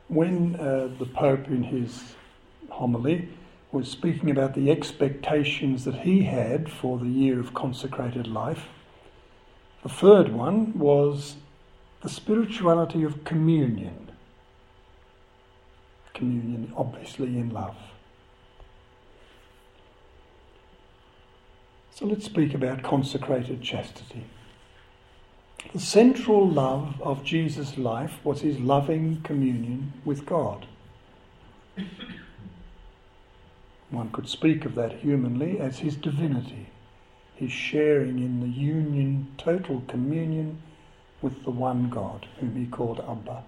when the Pope in his homily was speaking about the expectations that he had for the year of consecrated life, the third one was the spirituality of communion. Communion, obviously, in love. So let's speak about consecrated chastity. The central love of Jesus' life was his loving communion with God. One could speak of that humanly as his divinity, his sharing in the union, total communion with the one God, whom he called Abba.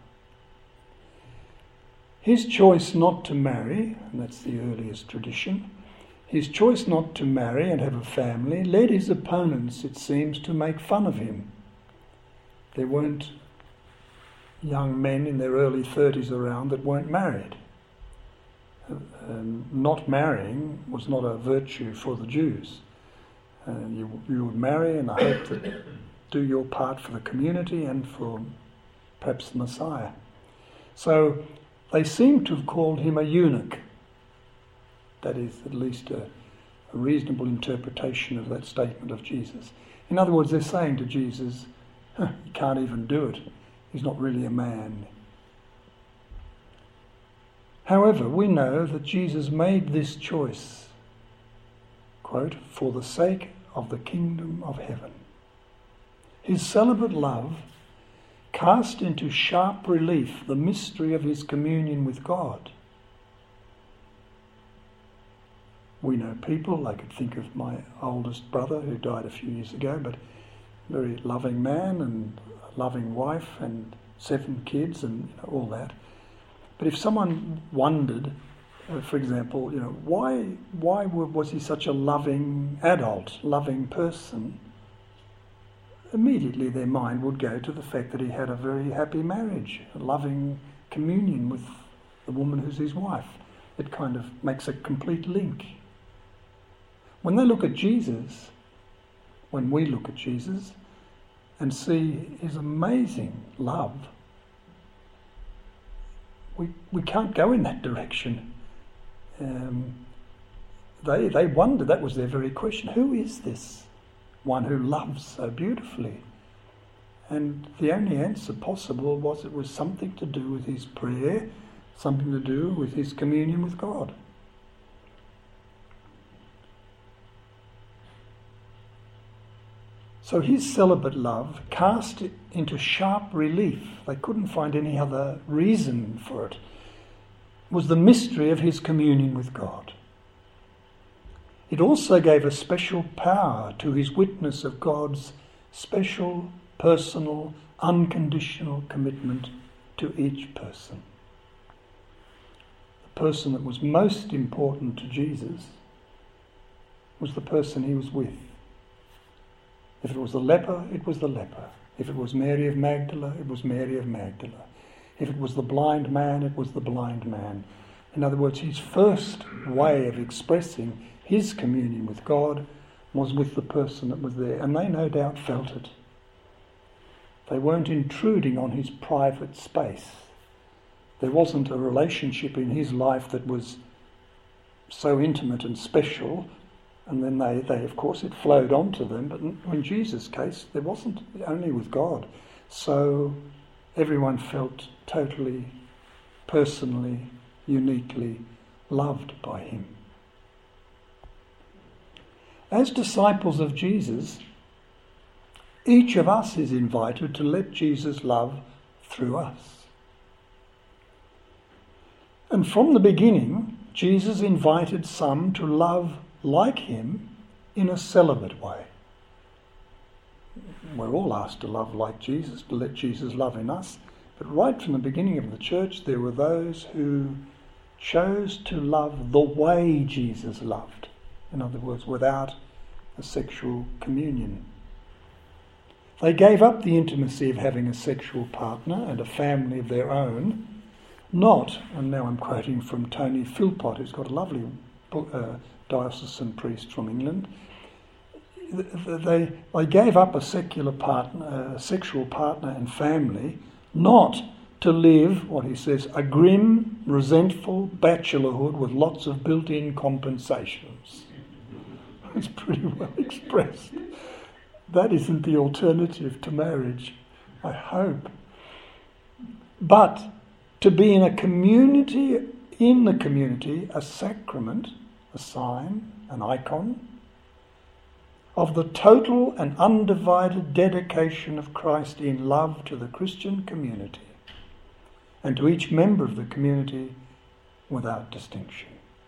His choice not to marry, and that's the earliest tradition, his choice not to marry and have a family led his opponents, it seems, to make fun of him. There weren't young men in their early 30s around that weren't married. Not marrying was not a virtue for the Jews. You would marry in the hope to do your part for the community and for perhaps the Messiah. So they seem to have called him a eunuch. That is at least a reasonable interpretation of that statement of Jesus. In other words, they're saying to Jesus, he can't even do it. He's not really a man. However, we know that Jesus made this choice, quote, for the sake of the kingdom of heaven. His celibate love cast into sharp relief the mystery of his communion with God. We know people, I could think of my oldest brother who died a few years ago, but very loving man and a loving wife and 7 kids and all that. But if someone wondered, for example, why was he such a loving adult, loving person, immediately their mind would go to the fact that he had a very happy marriage, a loving communion with the woman who's his wife. It kind of makes a complete link. When they look at Jesus, when we look at Jesus and see his amazing love, we can't go in that direction. They wondered, that was their very question, who is this one who loves so beautifully? And the only answer possible was it was something to do with his prayer, something to do with his communion with God. So his celibate love cast it into sharp relief. They couldn't find any other reason for it. It was the mystery of his communion with God. It also gave a special power to his witness of God's special, personal, unconditional commitment to each person. The person that was most important to Jesus was the person he was with. If it was the leper, it was the leper. If it was Mary of Magdala, it was Mary of Magdala. If it was the blind man, it was the blind man. In other words, his first way of expressing his communion with God was with the person that was there, and they no doubt felt it. They weren't intruding on his private space. There wasn't a relationship in his life that was so intimate and special, and then they of course, it flowed on to them, but in Jesus' case, there wasn't, only with God. So everyone felt totally, personally, uniquely loved by him. As disciples of Jesus, each of us is invited to let Jesus love through us. And from the beginning, Jesus invited some to love like him in a celibate way. We're all asked to love like Jesus, to let Jesus love in us. But right from the beginning of the church, there were those who chose to love the way Jesus loved. In other words, without a sexual communion. They gave up the intimacy of having a sexual partner and a family of their own, not, and now I'm quoting from Tony Philpott, who's got a lovely book, diocesan priest from England. They gave up a secular partner, a sexual partner and family, not to live, what he says, a grim, resentful bachelorhood with lots of built-in compensations. It's pretty well expressed. That isn't the alternative to marriage, I hope. But to be in the community, a sacrament, a sign, an icon, of the total and undivided dedication of Christ in love to the Christian community and to each member of the community without distinction.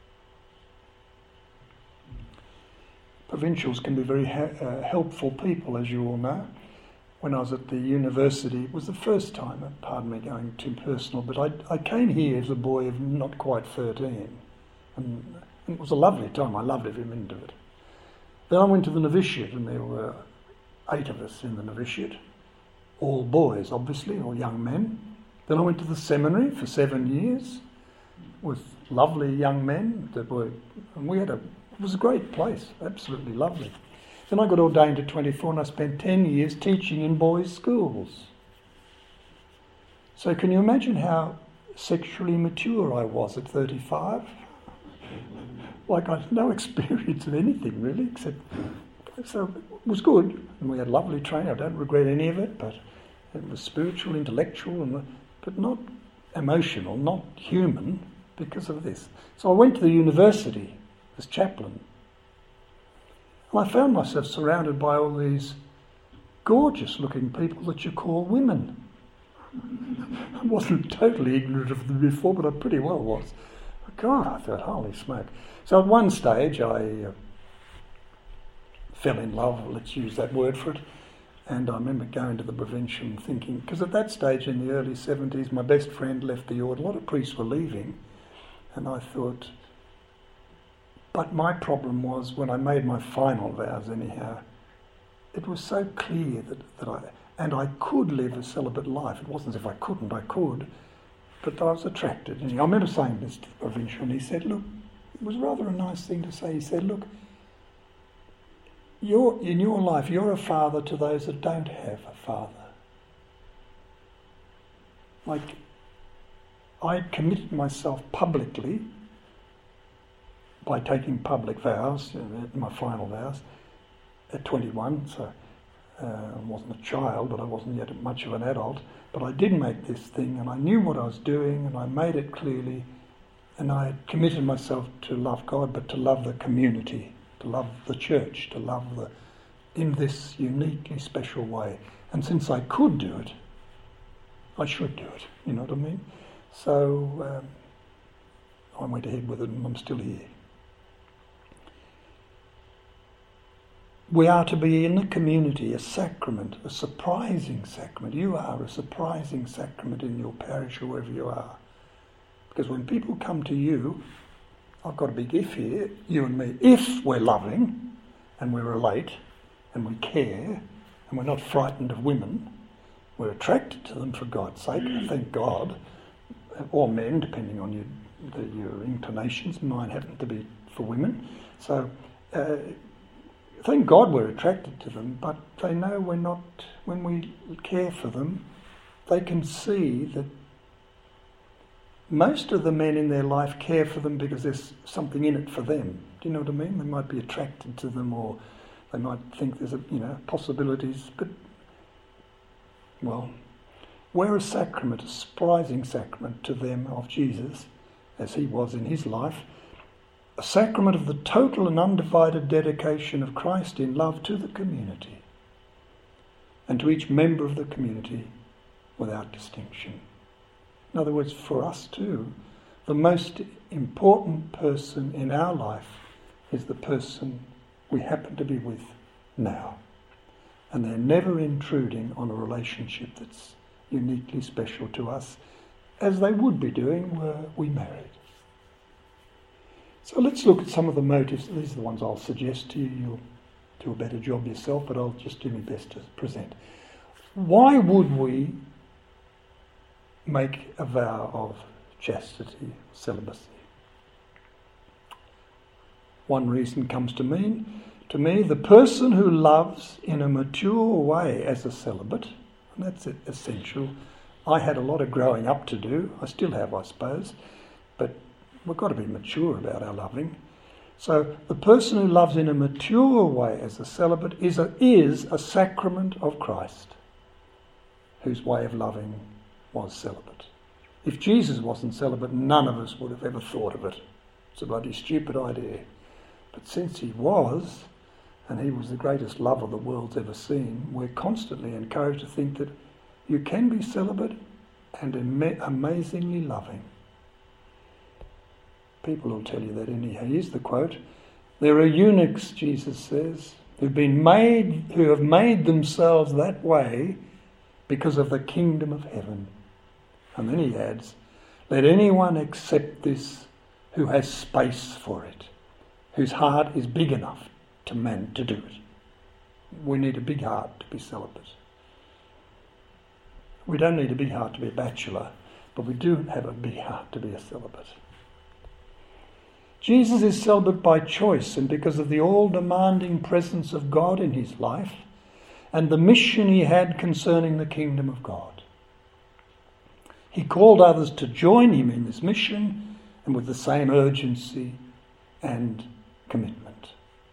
Provincials can be very helpful people, as you all know. When I was at the university, it was the first time, pardon me going too personal, but I came here as a boy of not quite 13. And it was a lovely time. I loved every minute of it. Then I went to the novitiate, and there were 8 of us in the novitiate, all boys, obviously, or young men. Then I went to the seminary for 7 years with lovely young men and it was a great place, absolutely lovely. Then I got ordained at 24 and I spent 10 years teaching in boys' schools. So can you imagine how sexually mature I was at 35? Like I had no experience of anything really, so it was good. And we had lovely training. I don't regret any of it, but it was spiritual, intellectual, but not emotional, not human because of this. So I went to the university as chaplain. And I found myself surrounded by all these gorgeous looking people that you call women. I wasn't totally ignorant of them before, but I pretty well was. God, I thought, holy smoke. So at one stage I fell in love, let's use that word for it, and I remember going to the provincial and thinking, because at that stage in the early 70s my best friend left the order, a lot of priests were leaving, and I thought, but my problem was when I made my final vows anyhow, it was so clear that I could live a celibate life. It wasn't as if I couldn't, I could, but I was attracted. And I remember saying this to the provincial, and he said, look, it was rather a nice thing to say. He said, look, in your life, you're a father to those that don't have a father. Like, I committed myself publicly by taking public vows, my final vows, at 21, so I wasn't a child, but I wasn't yet much of an adult, but I did make this thing, and I knew what I was doing, and I made it clearly, and I had committed myself to love God, but to love the community, to love the church, to love in this uniquely special way. And since I could do it, I should do it, you know what I mean? So I went ahead with it, and I'm still here. We are to be in the community, a sacrament, a surprising sacrament. You are a surprising sacrament in your parish or wherever you are. Because when people come to you, I've got a big if here, you and me, if we're loving and we relate and we care and we're not frightened of women, we're attracted to them for God's sake, thank God, or men, depending on your inclinations. Mine happen to be for women. So thank God we're attracted to them, but they know we're not, when we care for them, they can see that most of the men in their life care for them because there's something in it for them. Do you know what I mean? They might be attracted to them, or they might think there's possibilities, but, well, we're a sacrament, a surprising sacrament to them of Jesus, as he was in his life, a sacrament of the total and undivided dedication of Christ in love to the community and to each member of the community without distinction. In other words, for us too, the most important person in our life is the person we happen to be with now. And they're never intruding on a relationship that's uniquely special to us, as they would be doing were we married. So let's look at some of the motives. These are the ones I'll suggest to you. You'll do a better job yourself, but I'll just do my best to present. Why would we make a vow of chastity, celibacy? One reason comes to me, the person who loves in a mature way as a celibate, and that's essential, I had a lot of growing up to do. I still have, I suppose. But we've got to be mature about our loving. So the person who loves in a mature way as a celibate is a sacrament of Christ, whose way of loving was celibate. If Jesus wasn't celibate, none of us would have ever thought of it. It's a bloody stupid idea. But since he was, and he was the greatest lover the world's ever seen, we're constantly encouraged to think that you can be celibate and amazingly loving. People will tell you that anyhow. Here's the quote. There are eunuchs, Jesus says, who have made themselves that way because of the kingdom of heaven. And then he adds, let anyone accept this who has space for it, whose heart is big enough to do it. We need a big heart to be celibate. We don't need a big heart to be a bachelor, but we do have a big heart to be a celibate. Jesus is celibate by choice and because of the all-demanding presence of God in his life and the mission he had concerning the kingdom of God. He called others to join him in this mission and with the same urgency and commitment.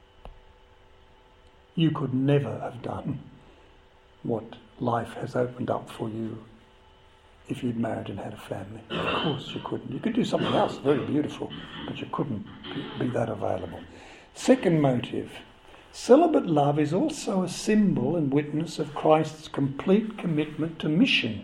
You could never have done what life has opened up for you if you'd married and had a family. Of course you couldn't. You could do something else very beautiful, but you couldn't be that available. Second motive, celibate love is also a symbol and witness of Christ's complete commitment to mission.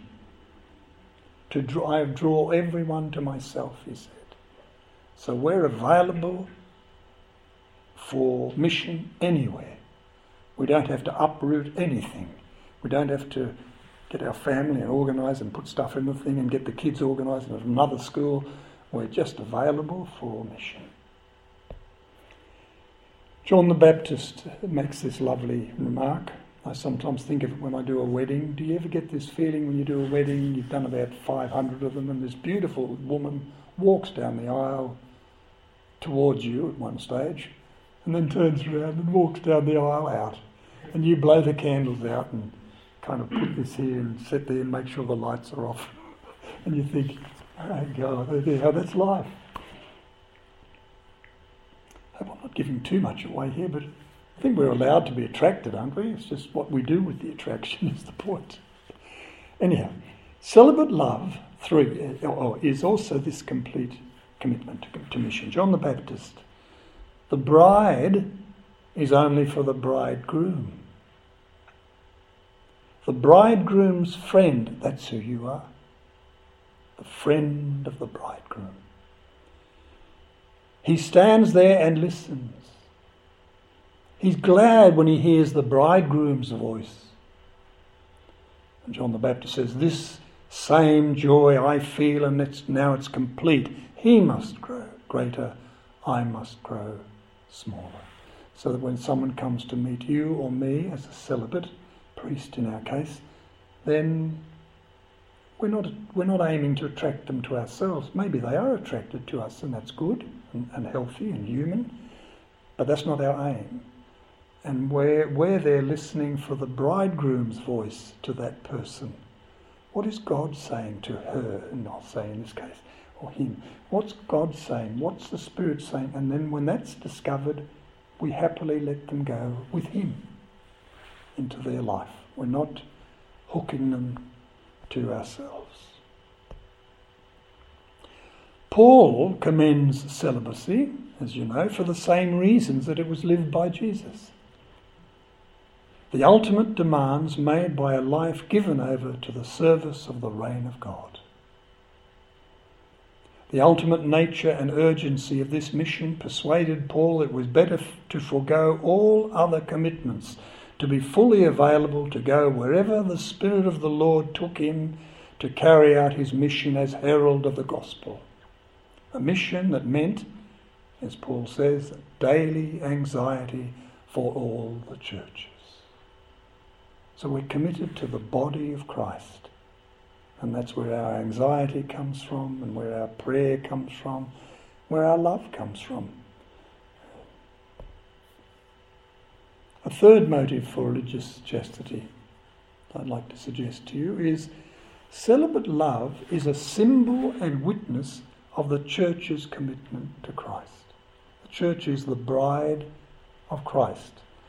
I draw everyone to myself, he said. So we're available for mission anywhere. We don't have to uproot anything. We don't have to get our family and organise and put stuff in the thing and get the kids organised at another school. We're just available for mission. John the Baptist makes this lovely remark. I sometimes think of it when I do a wedding. Do you ever get this feeling when you do a wedding, you've done about 500 of them, and this beautiful woman walks down the aisle towards you at one stage, and then turns around and walks down the aisle out. And you blow the candles out and kind of put this here and sit there and make sure the lights are off. And you think, oh God, that's life. I hope I'm not giving too much away here, but I think we're allowed to be attracted, aren't we? It's just what we do with the attraction is the point. Anyhow, celibate love, 3, is also this complete commitment to mission. John the Baptist, the bride is only for the bridegroom. The bridegroom's friend, that's who you are. The friend of the bridegroom. He stands there and listens. He's glad when he hears the bridegroom's voice. And John the Baptist says, this same joy I feel, and now it's complete. He must grow greater, I must grow smaller. So that when someone comes to meet you or me as a celibate, priest in our case, then we're not aiming to attract them to ourselves. Maybe they are attracted to us, and that's good and healthy and human, but that's not our aim. And we're there listening for the bridegroom's voice to that person. What is God saying to her, and I'll say in this case, or him? What's God saying? What's the Spirit saying? And then when that's discovered, we happily let them go with him into their life. We're not hooking them to ourselves. Paul commends celibacy, as you know, for the same reasons that it was lived by Jesus. The ultimate demands made by a life given over to the service of the reign of God. The ultimate nature and urgency of this mission persuaded Paul it was better to forego all other commitments, to be fully available to go wherever the Spirit of the Lord took him to carry out his mission as herald of the gospel. A mission that meant, as Paul says, daily anxiety for all the churches. So we're committed to the body of Christ. And that's where our anxiety comes from, and where our prayer comes from, where our love comes from. A third motive for religious chastity I'd like to suggest to you is Celibate love is a symbol and witness of the church's commitment to Christ. The church is the bride of Christ.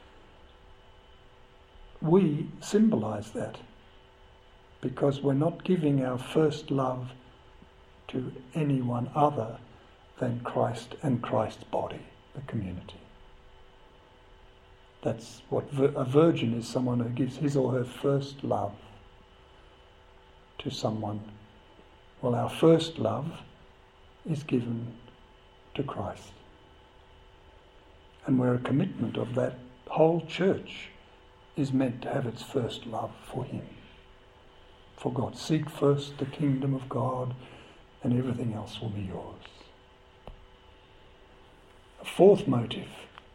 We symbolise that because we're not giving our first love to anyone other than Christ and Christ's body, the community. That's what a virgin is, someone who gives his or her first love to someone. Well, our first love is given to Christ. And we're a commitment of that whole church is meant to have its first love for him. For God, seek first the kingdom of God and everything else will be yours. A fourth motive.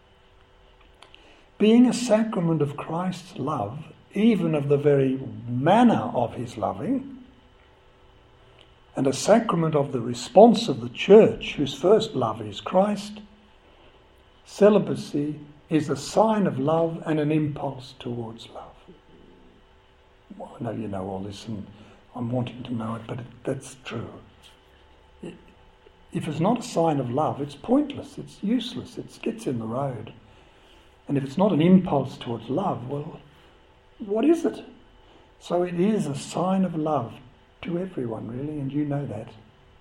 Being a sacrament of Christ's love, even of the very manner of his loving, and a sacrament of the response of the church, whose first love is Christ, celibacy is a sign of love and an impulse towards love. Well, I know you know all this and I'm wanting to know it, but that's true. If it's not a sign of love, it's pointless, it's useless, it gets in the road. And if it's not an impulse towards love, well, what is it? So it is a sign of love to everyone, really, and you know that.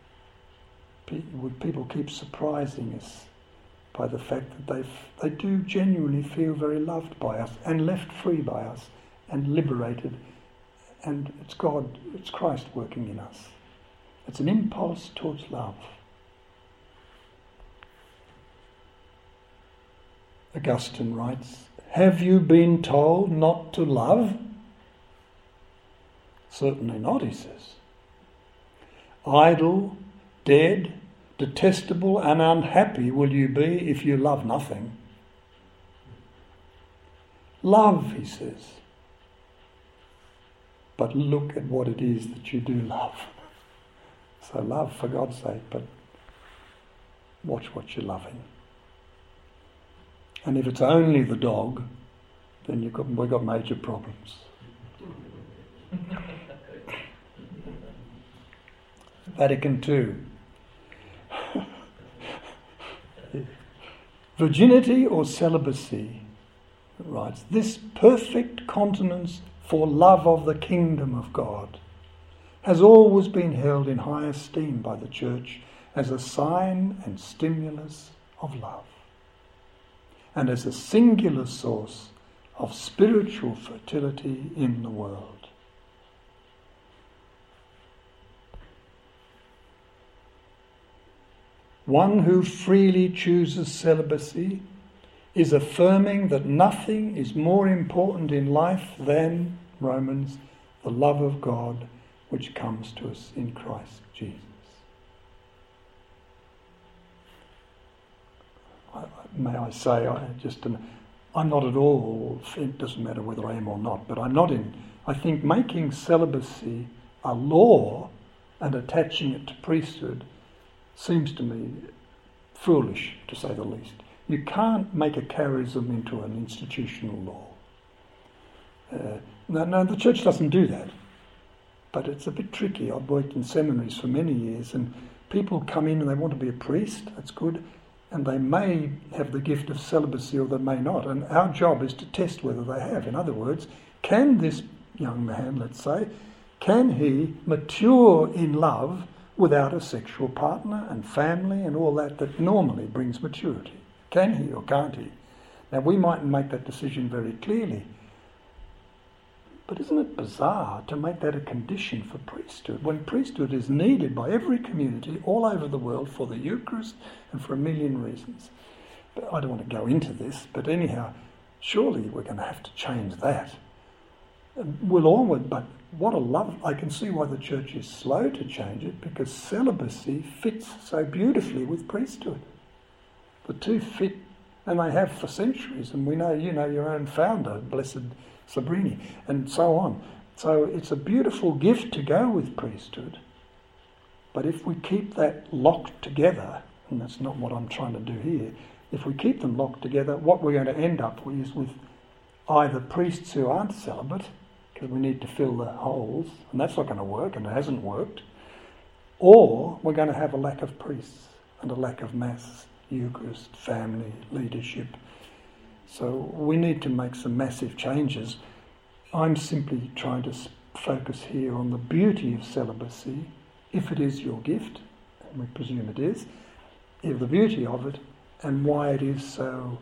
People keep surprising us by the fact that they do genuinely feel very loved by us and left free by us and liberated, and it's God, it's Christ working in us. It's an impulse towards love. Augustine writes, "Have you been told not to love?" Certainly not, he says. "Idle, dead, detestable and unhappy will you be if you love nothing." Love, he says. But look at what it is that you do love. So love, for God's sake, but watch what you're loving. And if it's only the dog, then we've got major problems. Vatican II. Virginity or celibacy, it writes, this perfect continence for love of the kingdom of God has always been held in high esteem by the Church as a sign and stimulus of love, and as a singular source of spiritual fertility in the world. One who freely chooses celibacy is affirming that nothing is more important in life than, Romans, the love of God which comes to us in Christ Jesus. May I say, I'm not at all, it doesn't matter whether I am or not, but I think making celibacy a law and attaching it to priesthood seems to me foolish, to say the least. You can't make a charism into an institutional law. No, the Church doesn't do that. But it's a bit tricky. I've worked in seminaries for many years, and people come in and they want to be a priest, that's good, and they may have the gift of celibacy or they may not, and our job is to test whether they have. In other words, can this young man, let's say, can he mature in love without a sexual partner and family and all that normally brings maturity? Can he or can't he? Now, we mightn't make that decision very clearly, but isn't it bizarre to make that a condition for priesthood, when priesthood is needed by every community all over the world for the Eucharist and for a million reasons? But I don't want to go into this, but anyhow, surely we're going to have to change that. But what a love! I can see why the Church is slow to change it, because celibacy fits so beautifully with priesthood. The two fit, and they have for centuries, and we know, you know, your own founder, Blessed Sabrini, and so on. So it's a beautiful gift to go with priesthood. But if we keep that locked together, and that's not what I'm trying to do here, if we keep them locked together, what we're going to end up with is with either priests who aren't celibate, because we need to fill the holes, and that's not going to work, and it hasn't worked. Or we're going to have a lack of priests and a lack of Mass, Eucharist, family, leadership. So we need to make some massive changes. I'm simply trying to focus here on the beauty of celibacy, if it is your gift, and we presume it is, the beauty of it, and why it is so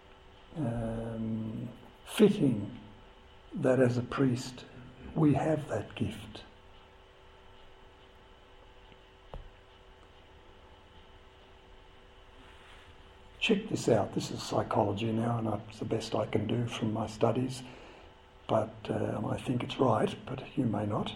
fitting that as a priest we have that gift. Check this out. This is psychology now, and it's the best I can do from my studies, but I think it's right, but you may not.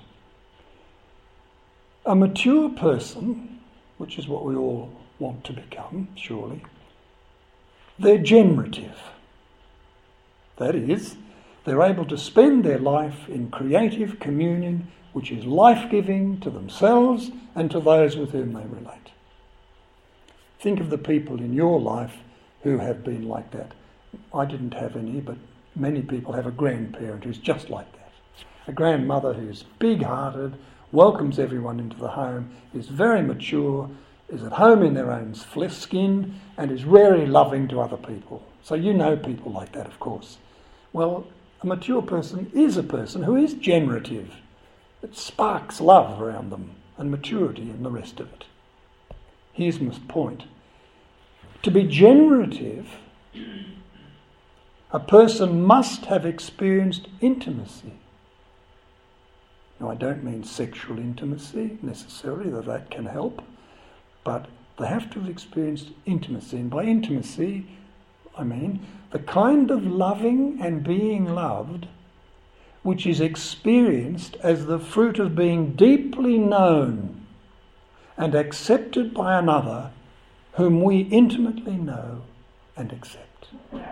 A mature person, which is what we all want to become, surely, they're generative. That is, they're able to spend their life in creative communion, which is life-giving to themselves and to those with whom they relate. Think of the people in your life who have been like that. I didn't have any, but many people have a grandparent who's just like that. A grandmother who's big-hearted, welcomes everyone into the home, is very mature, is at home in their own skin, and is very loving to other people. So you know people like that, of course. Well, a mature person is a person who is generative. It sparks love around them, and maturity and the rest of it. Here's my point. To be generative, a person must have experienced intimacy. Now, I don't mean sexual intimacy necessarily, though that can help, but they have to have experienced intimacy. And by intimacy, I mean the kind of loving and being loved which is experienced as the fruit of being deeply known and accepted by another whom we intimately know and accept.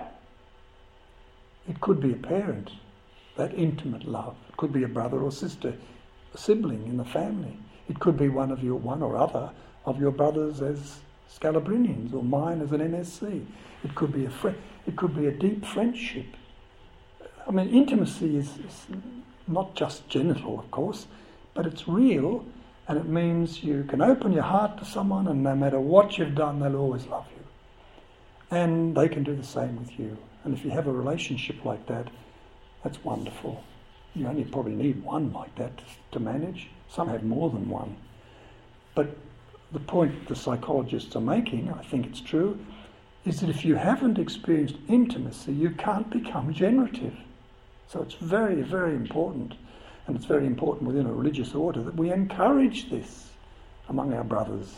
It could be a parent, that intimate love. It could be a brother or sister, a sibling in the family. It could be one or other of your brothers as Scalabrinians, or mine as an MSc. It could be it could be a deep friendship. I mean, intimacy is not just genital, of course, but it's real. And it means you can open your heart to someone, and no matter what you've done, they'll always love you. And they can do the same with you. And if you have a relationship like that, that's wonderful. You only probably need one like that to manage. Some have more than one. But the point the psychologists are making, I think it's true, is that if you haven't experienced intimacy, you can't become generative. So it's very, very important. And it's very important within a religious order that we encourage this among our brothers.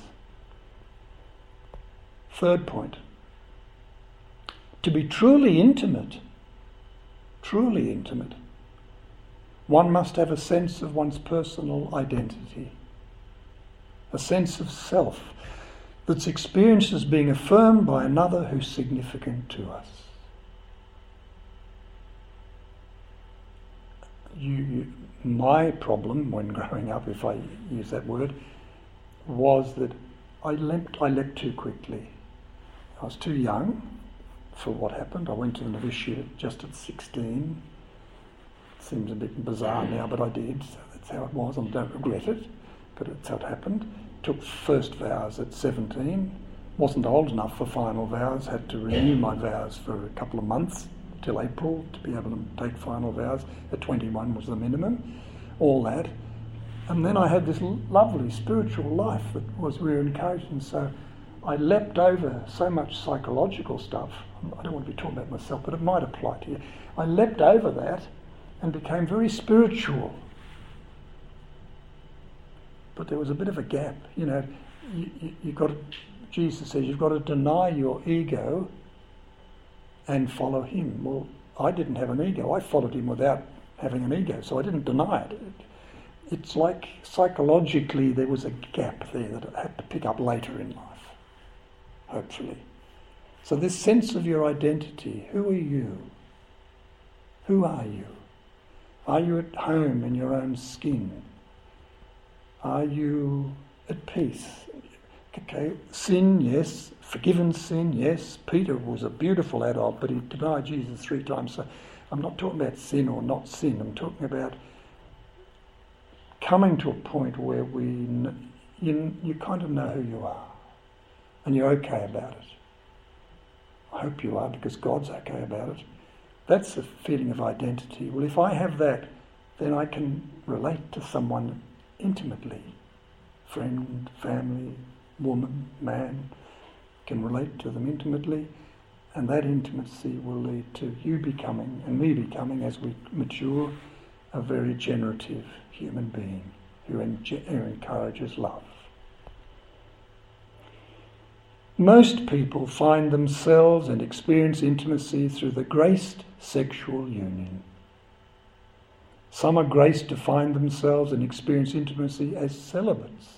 Third point. To be truly intimate, one must have a sense of one's personal identity, a sense of self that's experienced as being affirmed by another who's significant to us. My problem when growing up, if I use that word, was that I leapt too quickly. I was too young for what happened. I went to the novitiate just at 16. It seems a bit bizarre now, but I did. So that's how it was. I don't regret it, but that's how it happened. Took first vows at 17. Wasn't old enough for final vows. Had to renew my vows for a couple of months till April to be able to take final vows. At 21 was the minimum. All that. And then I had this lovely spiritual life that was really encouraging. So I leapt over so much psychological stuff. I don't want to be talking about myself, but it might apply to you. I leapt over that and became very spiritual. But there was a bit of a gap. You know, Jesus says you've got to deny your ego and follow him. Well, I didn't have an ego. I followed him without having an ego, so I didn't deny it. It's like psychologically there was a gap there that I had to pick up later in life, hopefully. So this sense of your identity, who are you? Who are you? Are you at home in your own skin? Are you at peace? Okay, sin, yes. Forgiven sin, yes. Peter was a beautiful adult, but he denied Jesus 3 times. So I'm not talking about sin or not sin. I'm talking about coming to a point where you kind of know who you are and you're okay about it. I hope you are, because God's okay about it. That's a feeling of identity. Well, if I have that, then I can relate to someone intimately. Friend, family, woman, man, can relate to them intimately, and that intimacy will lead to you becoming, and me becoming, as we mature, a very generative human being who encourages love. Most people find themselves and experience intimacy through the graced sexual union. Some are graced to find themselves and experience intimacy as celibates.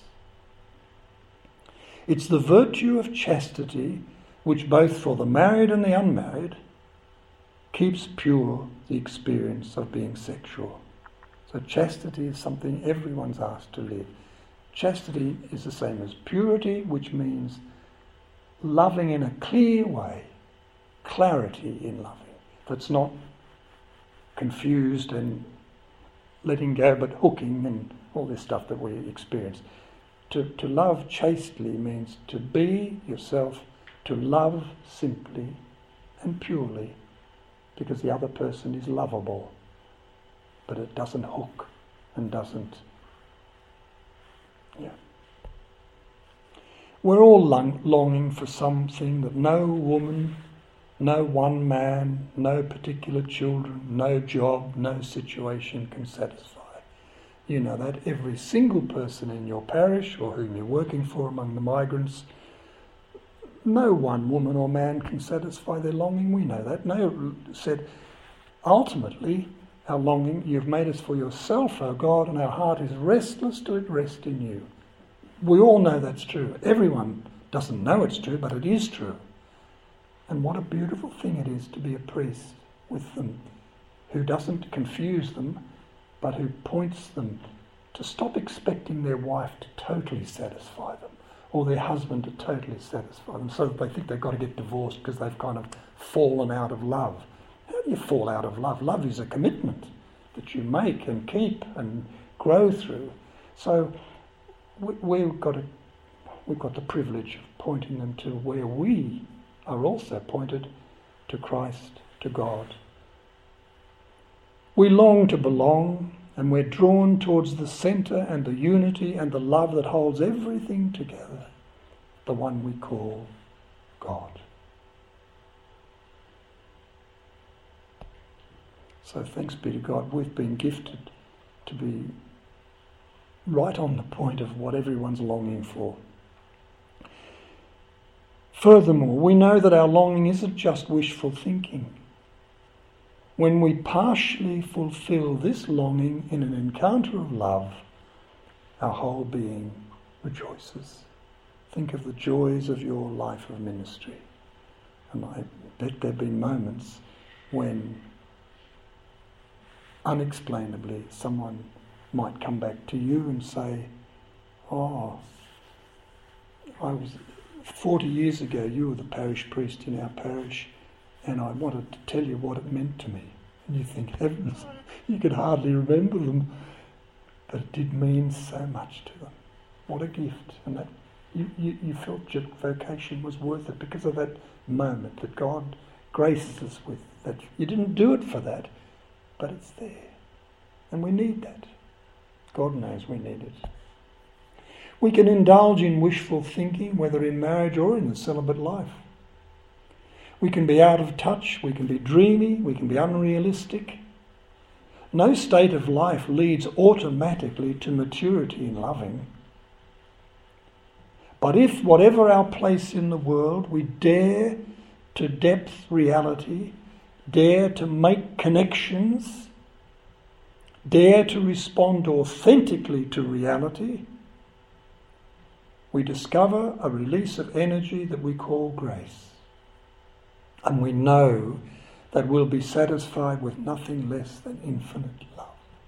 It's the virtue of chastity which, both for the married and the unmarried, keeps pure the experience of being sexual. So chastity is something everyone's asked to live. Chastity is the same as purity, which means loving in a clear way, clarity in loving, that's not confused and letting go but hooking and all this stuff that we experience. To love chastely means to be yourself, to love simply and purely, because the other person is lovable, but it doesn't hook and doesn't... Yeah. We're all longing for something that no woman, no one man, no particular children, no job, no situation can satisfy. You know that. Every single person in your parish or whom you're working for among the migrants, no one woman or man can satisfy their longing. We know that. No, said, ultimately, our longing, you've made us for yourself, O God, and our heart is restless till it rest in you. We all know that's true. Everyone doesn't know it's true, but it is true. And what a beautiful thing it is to be a priest with them, who doesn't confuse them, but who points them to stop expecting their wife to totally satisfy them, or their husband to totally satisfy them, so that they think they've got to get divorced because they've kind of fallen out of love. How do you fall out of love? Love is a commitment that you make and keep and grow through. So we've got the privilege of pointing them to where we are also pointed to Christ, to God. We long to belong, and we're drawn towards the centre and the unity and the love that holds everything together, the one we call God. So thanks be to God, we've been gifted to be right on the point of what everyone's longing for. Furthermore, we know that our longing isn't just wishful thinking. When we partially fulfill this longing in an encounter of love, our whole being rejoices. Think of the joys of your life of ministry. And I bet there have been moments when unexplainably someone might come back to you and say, oh, 40 years ago you were the parish priest in our parish, and I wanted to tell you what it meant to me. And you think, heavens, you could hardly remember them, but it did mean so much to them. What a gift. And that you felt your vocation was worth it because of that moment that God graces us with. That you didn't do it for that, but it's there. And we need that. God knows we need it. We can indulge in wishful thinking, whether in marriage or in the celibate life. We can be out of touch, we can be dreamy, we can be unrealistic. No state of life leads automatically to maturity in loving. But if, whatever our place in the world, we dare to depth reality, dare to make connections, dare to respond authentically to reality, we discover a release of energy that we call grace. And we know that we'll be satisfied with nothing less than infinite love.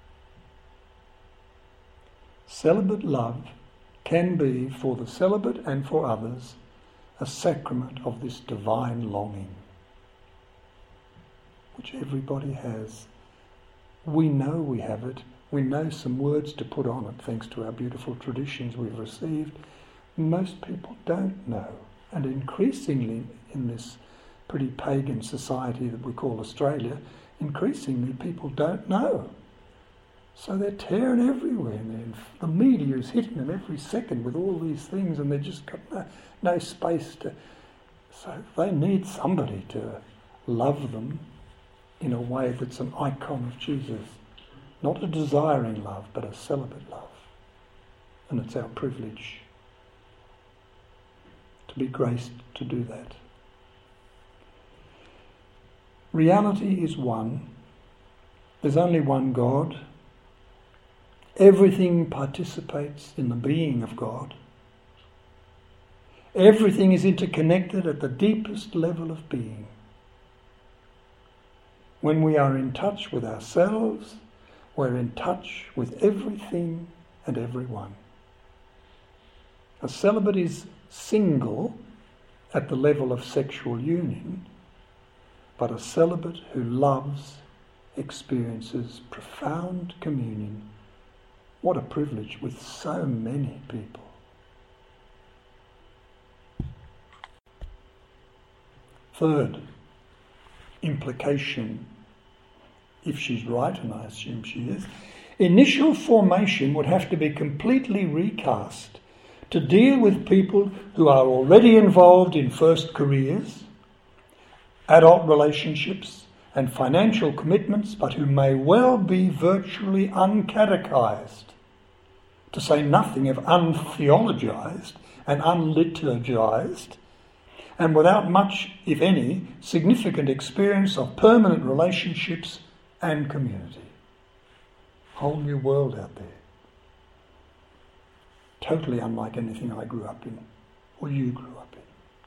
Celibate love can be, for the celibate and for others, a sacrament of this divine longing. which everybody has. We know we have it. We know some words to put on it thanks to our beautiful traditions we've received. Most people don't know. And increasingly in this pretty pagan society that we call Australia, increasingly people don't know. So they're tearing everywhere, and the media is hitting them every second with all these things, and they've just got no space to... So they need somebody to love them in a way that's an icon of Jesus. Not a desiring love, but a celibate love. And it's our privilege to be graced to do that. Reality is one. There's only one God. Everything participates in the being of God. Everything is interconnected at the deepest level of being. When we are in touch with ourselves, we're in touch with everything and everyone. A celibate is single at the level of sexual union, but a celibate who loves experiences profound communion. What a privilege with so many people. Third implication, if she's right, and I assume she is, initial formation would have to be completely recast to deal with people who are already involved in first careers, adult relationships and financial commitments, but who may well be virtually uncatechized, to say nothing of untheologized and unliturgized, and without much, if any, significant experience of permanent relationships and community. Whole new world out there. Totally unlike anything I grew up in, or you grew up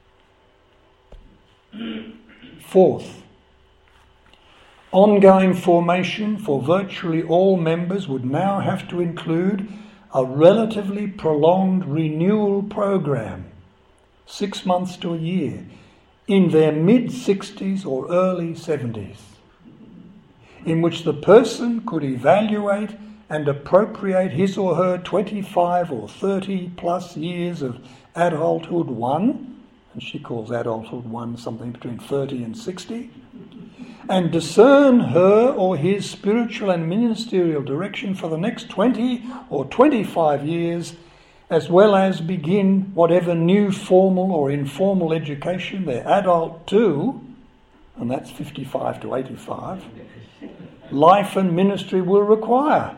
in. Fourth, ongoing formation for virtually all members would now have to include a relatively prolonged renewal program, 6 months to a year, in their mid-60s or early 70s, in which the person could evaluate and appropriate his or her 25 or 30 plus years of adulthood one, and she calls adulthood one something between 30 and 60, and discern her or his spiritual and ministerial direction for the next 20 or 25 years, as well as begin whatever new formal or informal education their adult to, and that's 55 to 85, life and ministry will require.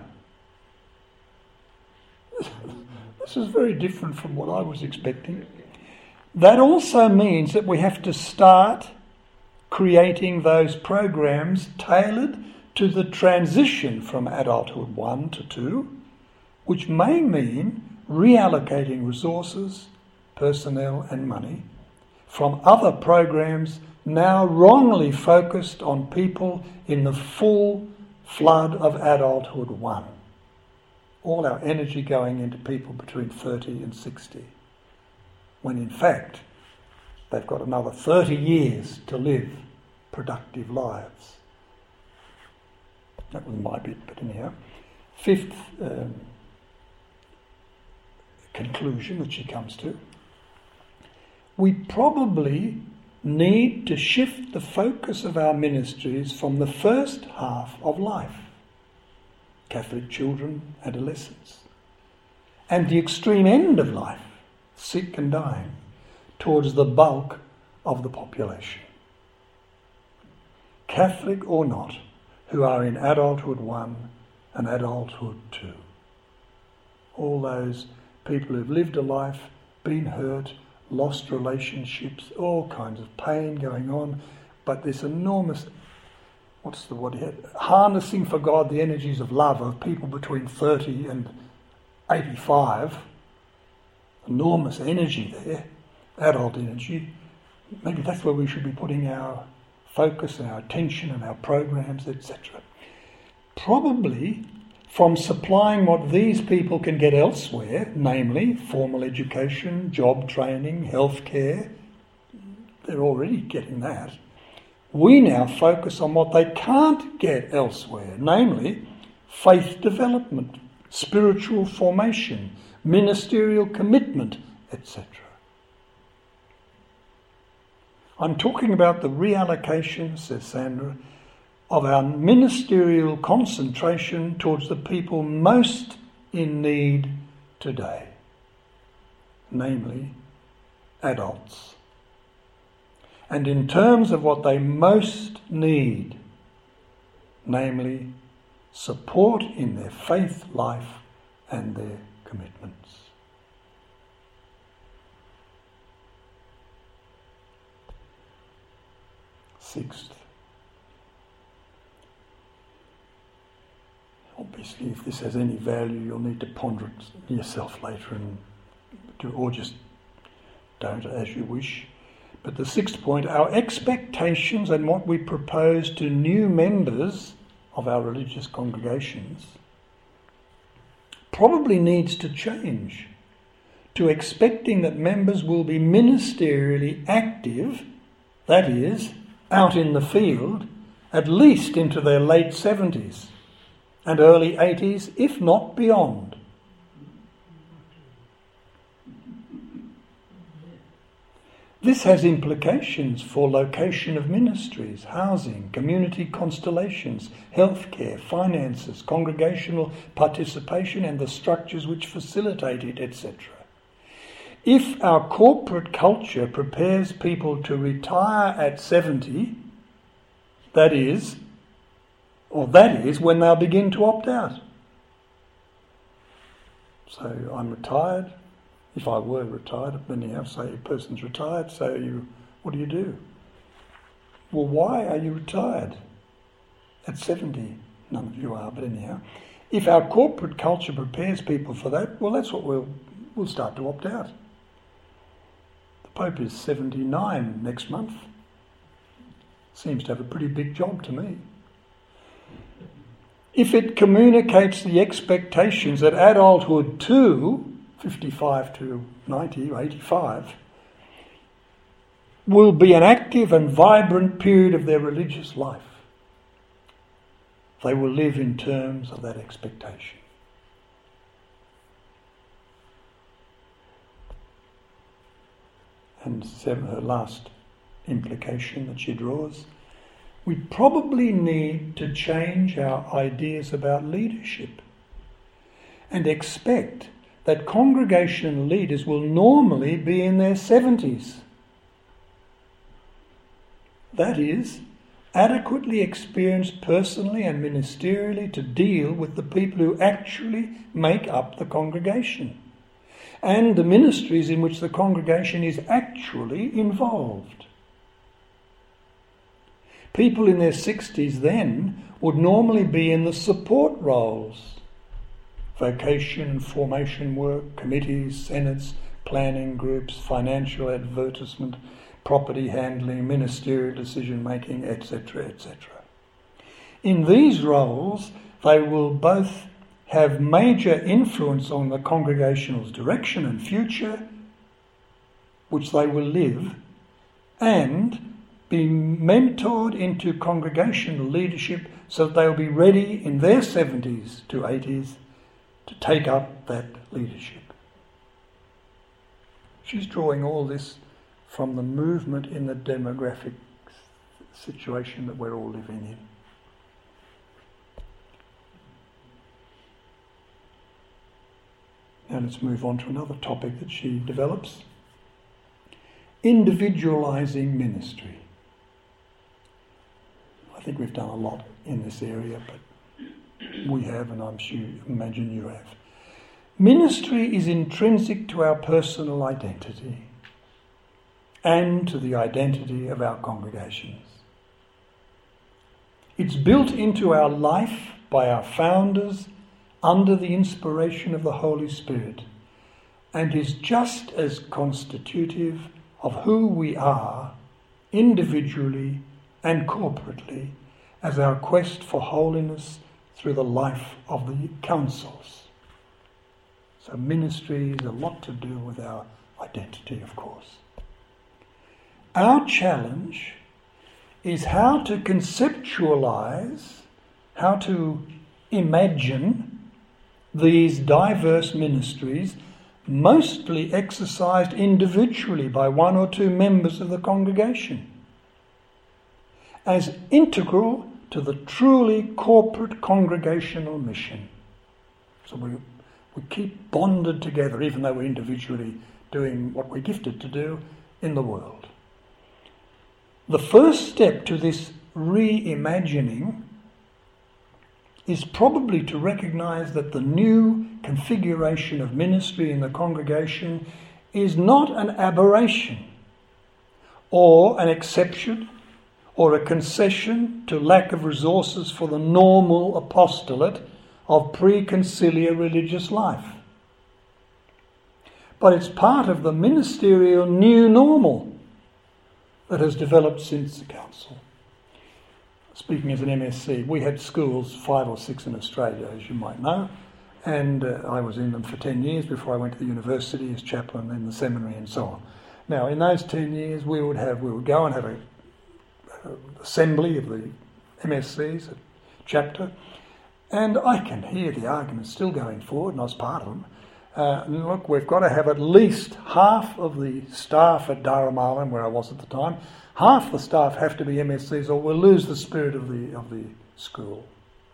This is very different from what I was expecting. That also means that we have to start creating those programs tailored to the transition from adulthood 1 to 2, which may mean reallocating resources, personnel and money from other programs now wrongly focused on people in the full flood of adulthood 1. All our energy going into people between 30 and 60, when in fact they've got another 30 years to live productive lives. That was my bit, but anyhow. Fifth conclusion that she comes to, we probably need to shift the focus of our ministries from the first half of life, Catholic children, adolescents, and the extreme end of life, sick and dying, towards the bulk of the population. Catholic or not, who are in adulthood 1 and adulthood 2. All those people who've lived a life, been hurt, lost relationships, all kinds of pain going on, but this enormous, what's the word here? Harnessing for God the energies of love of people between 30 and 85. Enormous energy there, adult energy. Maybe that's where we should be putting our focus and our attention and our programs, etc. Probably from supplying what these people can get elsewhere, namely formal education, job training, healthcare. They're already getting that. we now focus on what they can't get elsewhere, namely faith development, spiritual formation, ministerial commitment, etc. I'm talking about the reallocation, says Sandra, of our ministerial concentration towards the people most in need today, namely adults. And in terms of what they most need, namely support in their faith life and their commitments. Sixth, obviously if this has any value you'll need to ponder it yourself later or just don't as you wish. But the sixth point, our expectations and what we propose to new members of our religious congregations probably needs to change to expecting that members will be ministerially active, that is, out in the field, at least into their late 70s and early 80s, if not beyond. This has implications for location of ministries, housing, community constellations, healthcare, finances, congregational participation and the structures which facilitate it, etc. If our corporate culture prepares people to retire at 70, that is when they'll begin to opt out. So I'm retired. If I were retired, anyhow, say a person's retired, so what do? Well, why are you retired at 70? None of you are, but anyhow. If our corporate culture prepares people for that, well, that's what we'll start to opt out. The Pope is 79 next month. Seems to have a pretty big job to me. If it communicates the expectations that adulthood too, 55 to 90 or 85, will be an active and vibrant period of their religious life, they will live in terms of that expectation. And her last implication that she draws, we probably need to change our ideas about leadership and expect that congregational leaders will normally be in their 70s. That is, adequately experienced personally and ministerially to deal with the people who actually make up the congregation and the ministries in which the congregation is actually involved. People in their 60s then would normally be in the support roles, vocation and formation work, committees, senates, planning groups, financial advertisement, property handling, ministerial decision making, etc., etc. In these roles, they will both have major influence on the congregational's direction and future, which they will live, and be mentored into congregational leadership so that they'll be ready in their 70s to 80s to take up that leadership. She's drawing all this from the movement in the demographic situation that we're all living in. Now let's move on to another topic that she develops. Individualising ministry. I think we've done a lot in this area, but we have, and I'm sure, imagine you have. Ministry is intrinsic to our personal identity and to the identity of our congregations. It's built into our life by our founders under the inspiration of the Holy Spirit and is just as constitutive of who we are individually and corporately as our quest for holiness through the life of the councils. So ministry has a lot to do with our identity, of course. Our challenge is how to conceptualize, how to imagine these diverse ministries, mostly exercised individually by one or two members of the congregation, as integral to the truly corporate congregational mission. So we keep bonded together, even though we're individually doing what we're gifted to do in the world. The first step to this reimagining is probably to recognise that the new configuration of ministry in the congregation is not an aberration or an exception or a concession to lack of resources for the normal apostolate of pre-conciliar religious life. But it's part of the ministerial new normal that has developed since the council. Speaking as an MSc, we had schools, 5 or 6 in Australia, as you might know, and I was in them for 10 years before I went to the university as chaplain in the seminary and so on. Now, in those 10 years, we would go and have an assembly of the MSCs, a chapter, and I can hear the arguments still going forward, and I was part of them. Look, we've got to have at least half of the staff at Durham Island, where I was at the time, half the staff have to be MSCs or we'll lose the spirit of the school.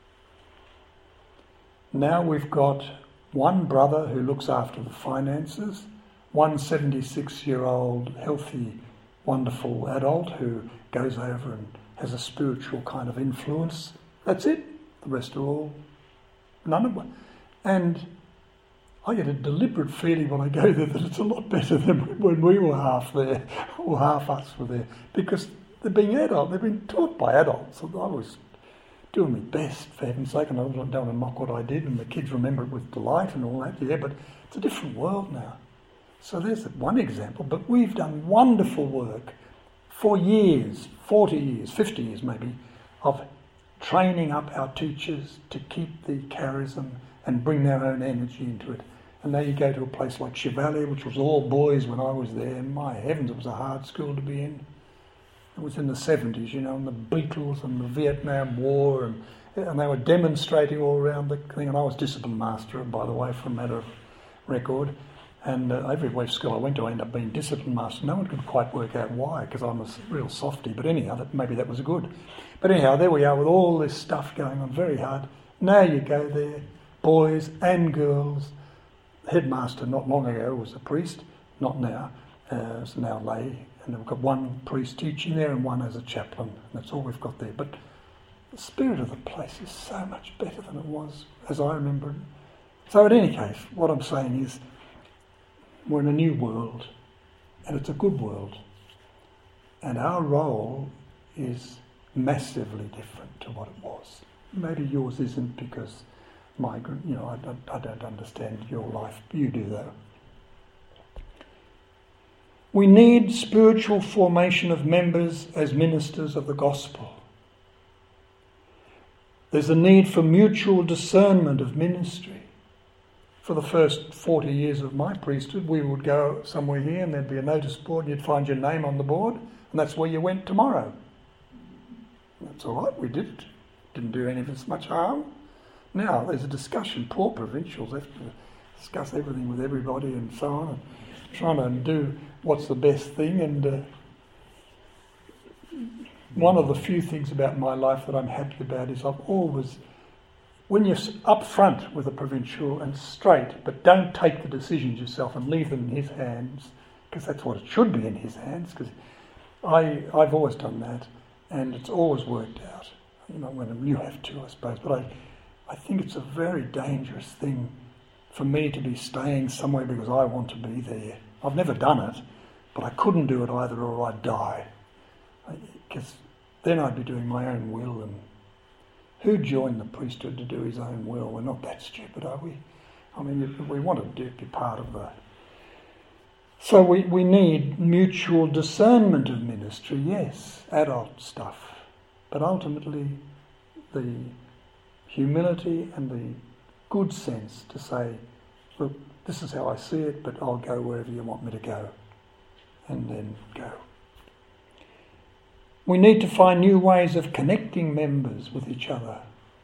Now we've got one brother who looks after the finances, one 76-year-old healthy, wonderful adult who goes over and has a spiritual kind of influence. That's it. The rest are all none of them. And I get a deliberate feeling when I go there that it's a lot better than when we were half there, or half us were there, because they're being adult, they've been taught by adults. I was doing my best, for heaven's sake, and I don't want to mock what I did, and the kids remember it with delight and all that, yeah, but it's a different world now. So there's one example, but we've done wonderful work for years, 40 years, 50 years maybe, of training up our teachers to keep the charism and bring their own energy into it. And now you go to a place like Chevalier, which was all boys when I was there, and my heavens, it was a hard school to be in. It was in the 70s, you know, and the Beatles and the Vietnam War, and they were demonstrating all around the thing, and I was discipline master, by the way, for a matter of record. And every school I went to, I ended up being discipline master. No one could quite work out why, because I'm a real softie, but anyhow, maybe that was good. But anyhow, there we are with all this stuff going on, very hard. Now you go there, boys and girls. Headmaster not long ago was a priest, not now, it's now lay, and we've got one priest teaching there and one as a chaplain, and that's all we've got there. But the spirit of the place is so much better than it was as I remember it. So in any case, what I'm saying is we're in a new world, and it's a good world, and our role is massively different to what it was. Maybe yours isn't, because migrant, you know, I don't understand your life. You do, though. We need spiritual formation of members as ministers of the gospel. There's a need for mutual discernment of ministry. For the first 40 years of my priesthood, we would go somewhere here and there'd be a notice board and you'd find your name on the board, and that's where you went tomorrow. That's all right, we did it. Didn't do any of us much harm. Now there's a discussion. Poor provincials have to discuss everything with everybody and so on, and trying to do what's the best thing. And one of the few things about my life that I'm happy about is I've always, when you're up front with a provincial and straight, but don't take the decisions yourself and leave them in his hands, because that's what it should be, in his hands, because I've always done that, and it's always worked out. You know, when you have to, I suppose, but I think it's a very dangerous thing for me to be staying somewhere because I want to be there. I've never done it, but I couldn't do it either, or I'd die. Because then I'd be doing my own will, and who joined the priesthood to do his own will? We're not that stupid, are we? I mean, we want to be part of the... So we need mutual discernment of ministry, yes, adult stuff, but ultimately the humility and the good sense to say, look, this is how I see it, but I'll go wherever you want me to go, and then go. We need to find new ways of connecting members with each other.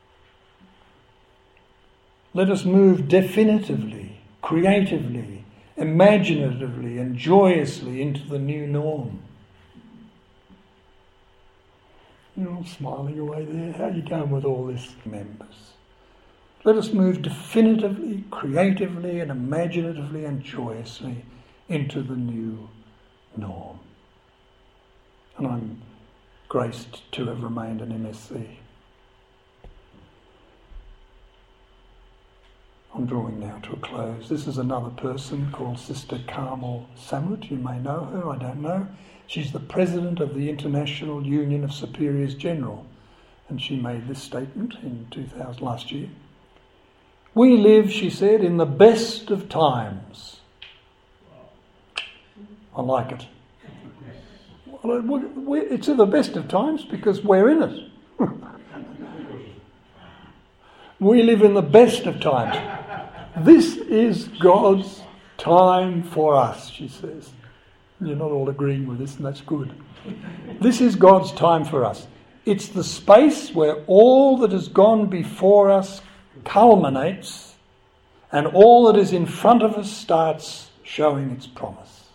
Let us move definitively, creatively, imaginatively and joyously into the new norm. You're all smiling away there. How are you going with all this, members? Let us move definitively, creatively and imaginatively and joyously into the new norm. And I'm graced to have remained an MSc. I'm drawing now to a close. This is another person called Sister Carmel Samut. You may know her, I don't know. She's the president of the International Union of Superiors General, and she made this statement in last year. We live, she said, in the best of times. I like it. Well, it's in the best of times because we're in it. We live in the best of times. This is God's time for us, she says. You're not all agreeing with this, and that's good. This is God's time for us. It's the space where all that has gone before us culminates and all that is in front of us starts showing its promise.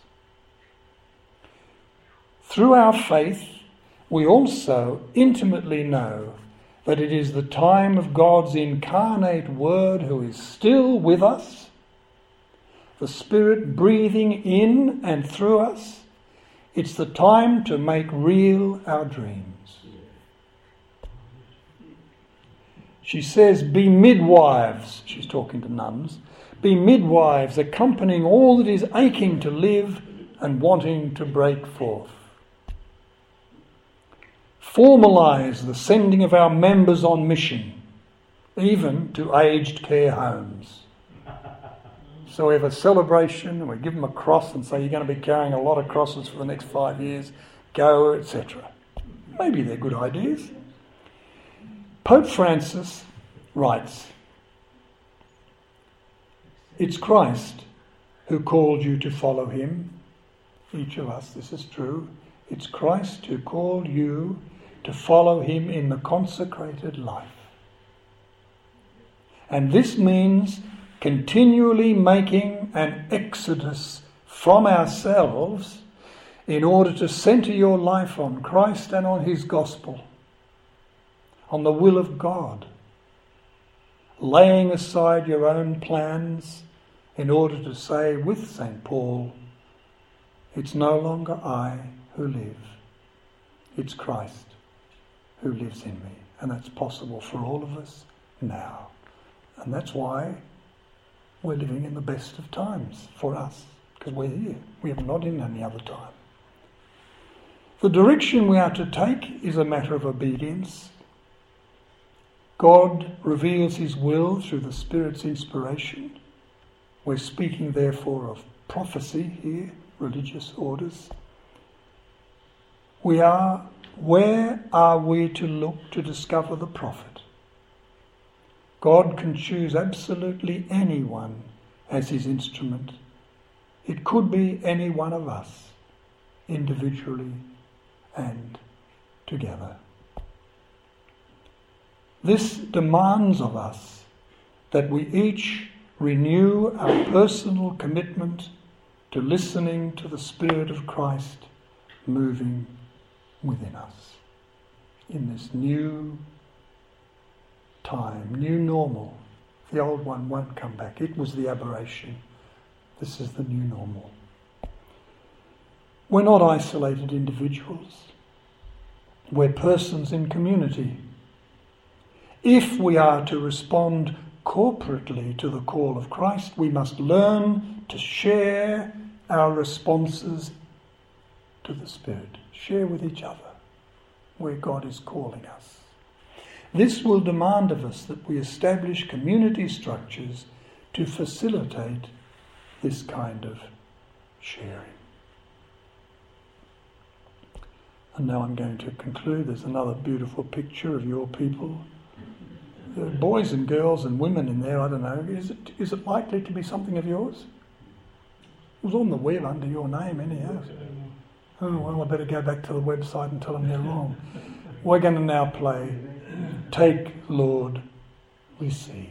Through our faith, we also intimately know that it is the time of God's incarnate Word who is still with us, the Spirit breathing in and through us. It's the time to make real our dreams. She says, be midwives, she's talking to nuns, be midwives accompanying all that is aching to live and wanting to break forth. Formalise the sending of our members on mission, even to aged care homes. So we have a celebration and we give them a cross and say, you're going to be carrying a lot of crosses for the next 5 years, go, etc. Maybe they're good ideas. Pope Francis writes, it's Christ who called you to follow him. Each of us, this is true. It's Christ who called you to follow him in the consecrated life. And this means continually making an exodus from ourselves in order to centre your life on Christ and on his gospel, on the will of God, laying aside your own plans in order to say with St. Paul, it's no longer I who live, it's Christ who lives in me. And that's possible for all of us now. And that's why we're living in the best of times for us, because we're here. We are not in any other time. The direction we are to take is a matter of obedience. God reveals his will through the Spirit's inspiration. We're speaking therefore of prophecy here, religious orders. Where are we to look to discover the prophet? God can choose absolutely anyone as his instrument. It could be any one of us, individually and together. This demands of us that we each renew our personal commitment to listening to the Spirit of Christ moving within us in this new time, new normal. The old one won't come back. It was the aberration. This is the new normal. We're not isolated individuals. We're persons in community. If we are to respond corporately to the call of Christ, we must learn to share our responses to the Spirit. Share with each other where God is calling us. This will demand of us that we establish community structures to facilitate this kind of sharing. And now I'm going to conclude. There's another beautiful picture of your people. There are boys and girls and women in there, I don't know. Is it likely to be something of yours? It was on the web under your name anyhow. Oh, well, I better go back to the website and tell them they're wrong. We're going to now play Take, Lord, Receive.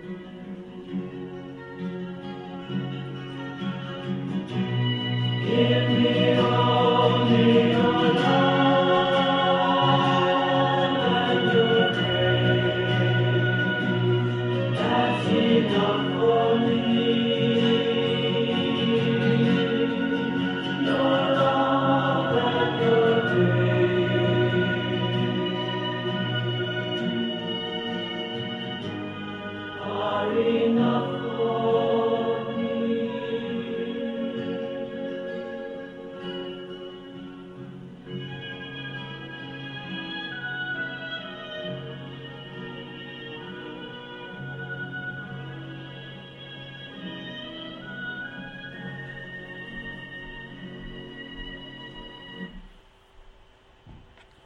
Yeah.